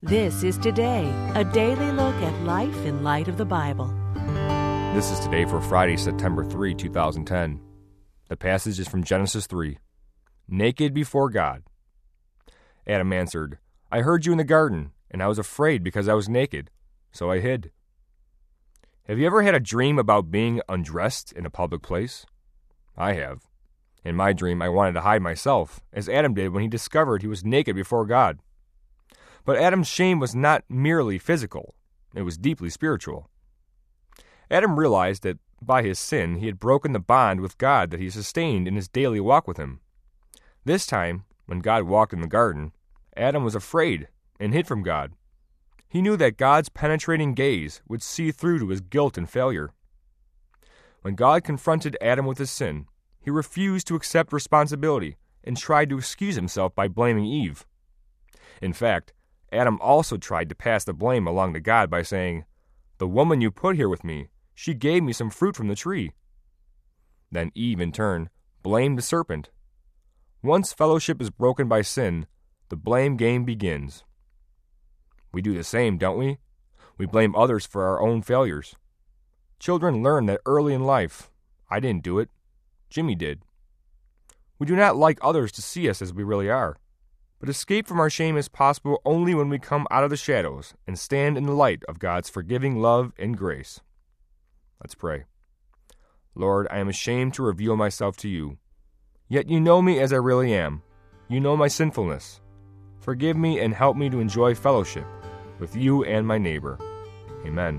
This is Today, a daily look at life in light of the Bible. This is Today for Friday, September 3, 2010. The passage is from Genesis 3. Naked before God. Adam answered, I heard you in the garden, and I was afraid because I was naked, so I hid. Have you ever had a dream about being undressed in a public place? I have. In my dream, I wanted to hide myself, as Adam did when he discovered he was naked before God. But Adam's shame was not merely physical, it was deeply spiritual. Adam realized that by his sin he had broken the bond with God that he sustained in his daily walk with him. This time, when God walked in the garden, Adam was afraid and hid from God. He knew that God's penetrating gaze would see through to his guilt and failure. When God confronted Adam with his sin, he refused to accept responsibility and tried to excuse himself by blaming Eve. In fact, Adam also tried to pass the blame along to God by saying, The woman you put here with me, she gave me some fruit from the tree. Then Eve, in turn, blamed the serpent. Once fellowship is broken by sin, the blame game begins. We do the same, don't we? We blame others for our own failures. Children learn that early in life. I didn't do it. Jimmy did. We do not like others to see us as we really are. But escape from our shame is possible only when we come out of the shadows and stand in the light of God's forgiving love and grace. Let's pray. Lord, I am ashamed to reveal myself to you. Yet you know me as I really am. You know my sinfulness. Forgive me and help me to enjoy fellowship with you and my neighbor. Amen.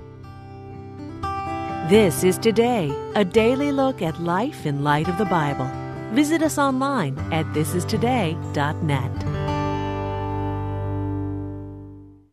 This is Today, a daily look at life in light of the Bible. Visit us online at thisistoday.net.